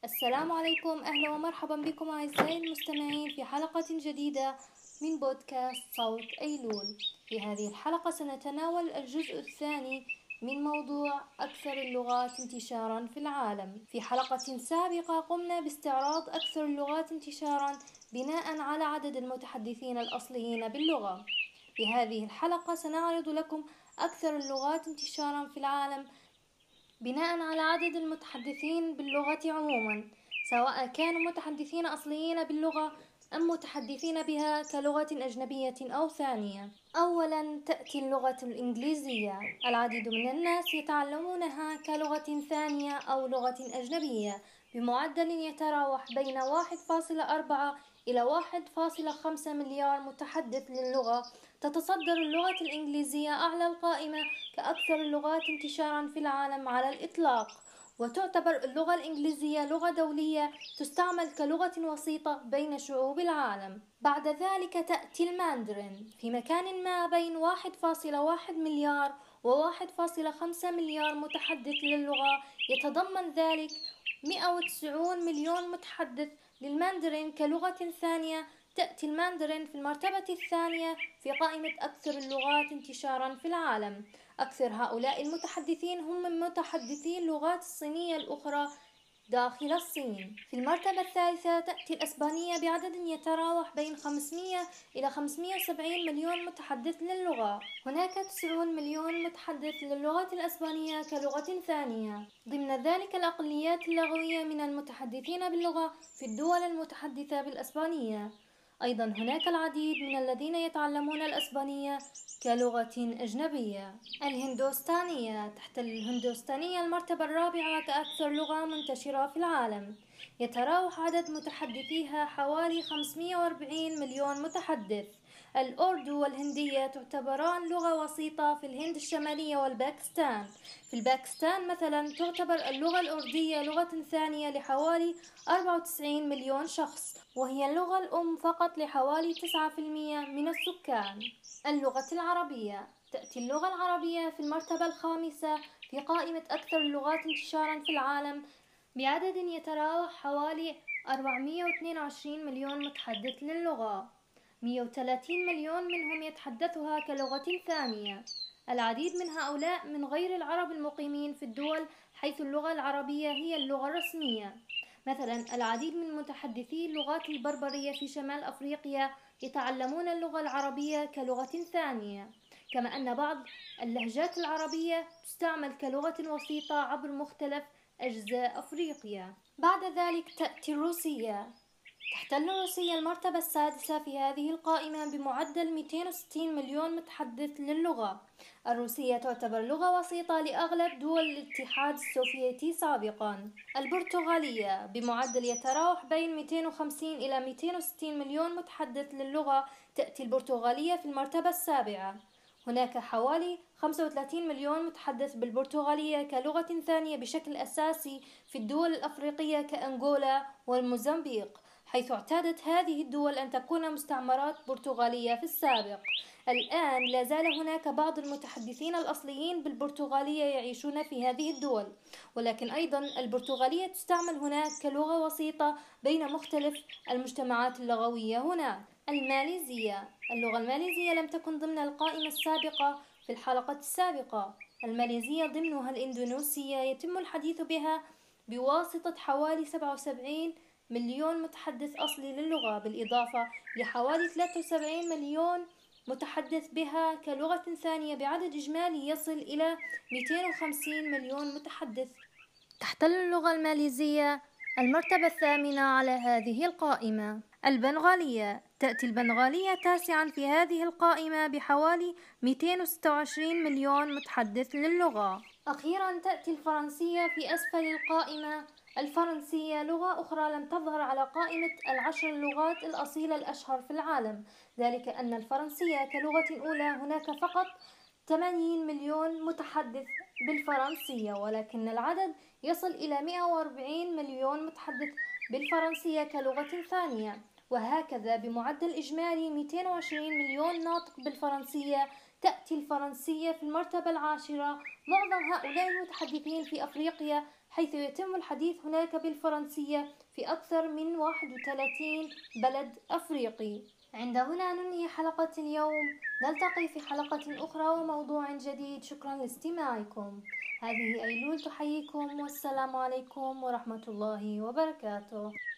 السلام عليكم، أهلا ومرحبا بكم أعزائي المستمعين في حلقة جديدة من بودكاست صوت أيلول. في هذه الحلقة سنتناول الجزء الثاني من موضوع أكثر اللغات انتشارا في العالم. في حلقة سابقة قمنا باستعراض أكثر اللغات انتشارا بناء على عدد المتحدثين الأصليين باللغة. في هذه الحلقة سنعرض لكم أكثر اللغات انتشارا في العالم بناء على عدد المتحدثين باللغة عموما، سواء كانوا متحدثين أصليين باللغة أم متحدثين بها كلغة أجنبية أو ثانية. أولا تأتي اللغة الإنجليزية. العديد من الناس يتعلمونها كلغة ثانية أو لغة أجنبية بمعدل يتراوح بين 1.4 إلى 1.5 مليار متحدث للغة. تتصدر اللغة الإنجليزية أعلى القائمة كأكثر اللغات انتشارا في العالم على الإطلاق، وتعتبر اللغة الإنجليزية لغة دولية تستعمل كلغة وسيطة بين شعوب العالم. بعد ذلك تأتي الماندرين في مكان ما بين 1.1 مليار و1.5 مليار متحدث للغة. يتضمن ذلك 190 مليون متحدث للماندرين كلغة ثانية. تأتي الماندرين في المرتبة الثانية في قائمة أكثر اللغات انتشارا في العالم. أكثر هؤلاء المتحدثين هم من متحدثي اللغات الصينية الأخرى داخل الصين. في المرتبة الثالثة تأتي الأسبانية بعدد يتراوح بين 500 إلى 570 مليون متحدث للغة. هناك 90 مليون متحدث للغة الأسبانية كلغة ثانية. ضمن ذلك الأقليات اللغوية من المتحدثين باللغة في الدول المتحدثة بالأسبانية. أيضا هناك العديد من الذين يتعلمون الأسبانية كلغة أجنبية. الهندوستانية. تحت الهندوستانية المرتبة الرابعة كأكثر لغة منتشرة في العالم. يتراوح عدد متحدثيها حوالي 540 مليون متحدث. الأردو والهندية تعتبران لغة وسيطة في الهند الشمالية والباكستان. في الباكستان مثلا تعتبر اللغة الأردية لغة ثانية لحوالي 94 مليون شخص، وهي اللغة الأم فقط لحوالي 9% من السكان. اللغة العربية. تأتي اللغة العربية في المرتبة الخامسة في قائمة أكثر اللغات انتشارا في العالم بعدد يتراوح حوالي 422 مليون متحدث للغة. 130 مليون منهم يتحدثها كلغة ثانية. العديد من هؤلاء من غير العرب المقيمين في الدول، حيث اللغة العربية هي اللغة الرسمية. مثلا العديد من متحدثي اللغات البربرية في شمال أفريقيا يتعلمون اللغة العربية كلغة ثانية، كما أن بعض اللهجات العربية تستعمل كلغة وسيطة عبر مختلف أجزاء أفريقيا. بعد ذلك تأتي الروسية. تحتل روسيا المرتبة السادسة في هذه القائمة بمعدل 260 مليون متحدث للغة. الروسية تعتبر لغة وسيطة لأغلب دول الاتحاد السوفيتي سابقا. البرتغالية بمعدل يتراوح بين 250 إلى 260 مليون متحدث للغة. تأتي البرتغالية في المرتبة السابعة. هناك حوالي 35 مليون متحدث بالبرتغالية كلغة ثانية بشكل أساسي في الدول الأفريقية كأنغولا والموزمبيق، حيث اعتادت هذه الدول أن تكون مستعمرات برتغالية في السابق. الآن لا زال هناك بعض المتحدثين الأصليين بالبرتغالية يعيشون في هذه الدول، ولكن أيضا البرتغالية تستعمل هناك كلغة وسيطة بين مختلف المجتمعات اللغوية هناك. الماليزية. اللغة الماليزية لم تكن ضمن القائمة السابقة في الحلقة السابقة. الماليزية ضمنها الإندونيسية يتم الحديث بها بواسطة حوالي 77 مليون متحدث أصلي للغة، بالإضافة لحوالي 73 مليون متحدث بها كلغة ثانية بعدد إجمالي يصل إلى 250 مليون متحدث. تحتل اللغة الماليزية المرتبة الثامنة على هذه القائمة. البنغالية. تأتي البنغالية تاسعا في هذه القائمة بحوالي 226 مليون متحدث للغة. أخيرا تأتي الفرنسية في أسفل القائمة. الفرنسية لغة أخرى لم تظهر على قائمة العشر اللغات الأصيلة الأشهر في العالم، ذلك أن الفرنسية كلغة أولى هناك فقط 80 مليون متحدث بالفرنسية، ولكن العدد يصل إلى 140 مليون متحدث بالفرنسية كلغة ثانية، وهكذا بمعدل إجمالي 220 مليون ناطق بالفرنسية. تأتي الفرنسية في المرتبة العاشرة. معظم هؤلاء المتحدثين في أفريقيا حيث يتم الحديث هناك بالفرنسية في أكثر من 31 بلد أفريقي. عند هنا ننهي حلقة اليوم، نلتقي في حلقة أخرى وموضوع جديد. شكرا لاستماعكم. هذه أيلول تحييكم، والسلام عليكم ورحمة الله وبركاته.